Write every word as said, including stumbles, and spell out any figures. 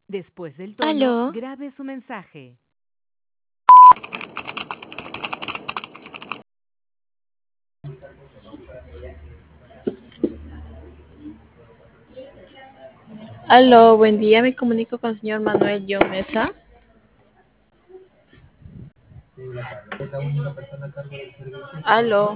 Después del tono, Aló, grabe su mensaje. Aló, buen día, me comunico con el señor Manuel John Mesa. Aló,